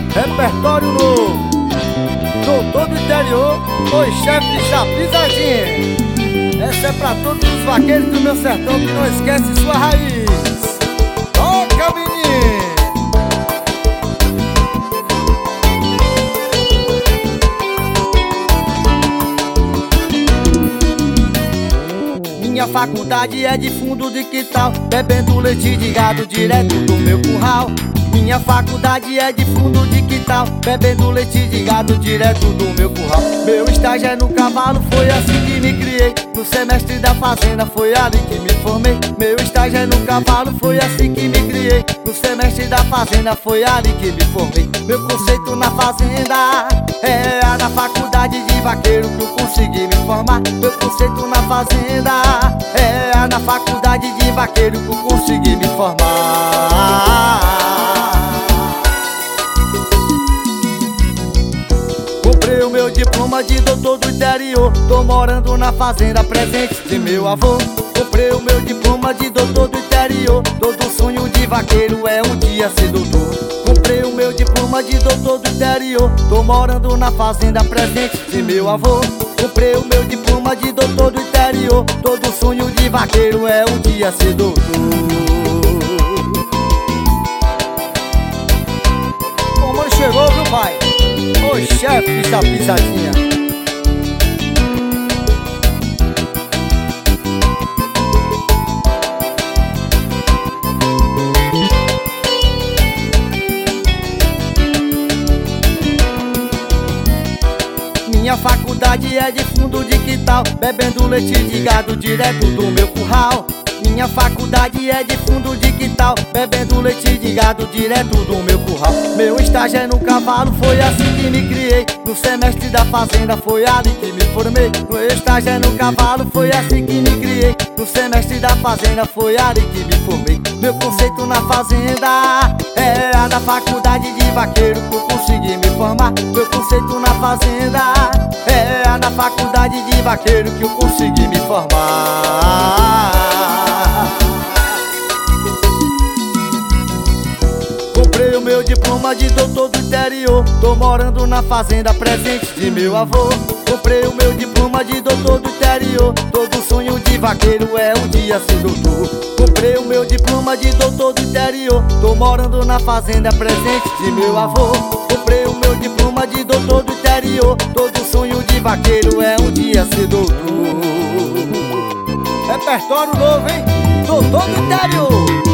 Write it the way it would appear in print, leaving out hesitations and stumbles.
Repertório novo, doutor do interior, os chefes da pisadinha. Essa é pra todos os vaqueiros do meu sertão que não esquecem sua raiz. Toca, menino! Minha faculdade é de fundo de quintal, bebendo leite de gado direto do meu curral. Minha faculdade é de fundo de quintal, bebendo leite de gado direto do meu curral. Meu estágio é no cavalo, foi assim que me criei. No semestre da fazenda, foi ali que me formei. Meu estágio é no cavalo, foi assim que me criei. No semestre da fazenda, foi ali que me formei. Meu conceito na fazenda é a da faculdade de vaqueiro que eu consegui me formar. Meu conceito na fazenda é a da faculdade de vaqueiro que eu consegui me formar. Comprei o meu diploma de doutor do interior, tô morando na fazenda presente de meu avô. Comprei o meu diploma de doutor do interior, todo sonho de vaqueiro é um dia ser doutor. Comprei o meu diploma de doutor do interior, tô morando na fazenda presente de meu avô. Comprei o meu diploma de doutor do interior, todo sonho de vaqueiro é um dia ser doutor. O mano chegou, viu, pai? Os chefes da pisadinha. Minha faculdade é de fundo de quintal, bebendo leite de gado direto do meu curral. Minha faculdade é de fundo de quintal, bebendo leite de gado direto do meu curral. Meu estágio é no cavalo, foi assim que me criei. No semestre da fazenda, foi ali que me formei. Meu estágio é no cavalo, foi assim que me criei. No semestre da fazenda, foi ali que me formei. Meu conceito na fazenda é a da faculdade de vaqueiro que eu consegui me formar. Meu conceito na fazenda é a da faculdade de vaqueiro que eu consegui me formar. Comprei o meu diploma de doutor do interior, tô morando na fazenda presente de meu avô. Comprei o meu diploma de doutor do interior, todo sonho de vaqueiro é um dia ser doutor. Comprei o meu diploma de doutor do interior, tô morando na fazenda presente de meu avô. Comprei o meu diploma de doutor do interior, todo sonho de vaqueiro é um dia ser doutor. Repertório novo, hein? Doutor do interior.